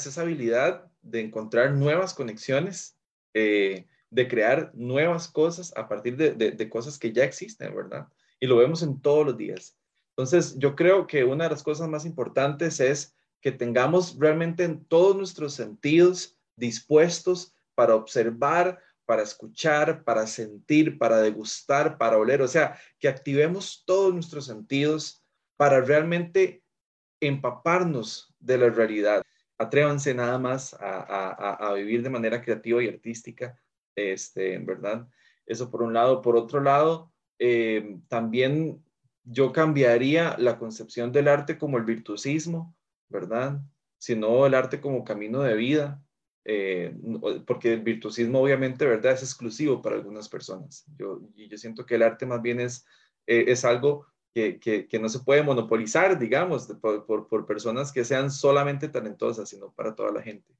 esa habilidad de encontrar nuevas conexiones, de crear nuevas cosas a partir de cosas que ya existen, ¿verdad? Y lo vemos en todos los días. Entonces, yo creo que una de las cosas más importantes es que tengamos realmente en todos nuestros sentidos dispuestos para observar, para escuchar, para sentir, para degustar, para oler, o sea, que activemos todos nuestros sentidos para realmente empaparnos de la realidad. Atrévanse nada más a vivir de manera creativa y artística, ¿verdad? Eso por un lado. Por otro lado, también yo cambiaría la concepción del arte como el virtuosismo, ¿verdad? Sino el arte como camino de vida, porque el virtuosismo obviamente, ¿verdad? Es exclusivo para algunas personas. Yo siento que el arte más bien es algo que no se puede monopolizar, digamos, por personas que sean solamente talentosas, sino para toda la gente.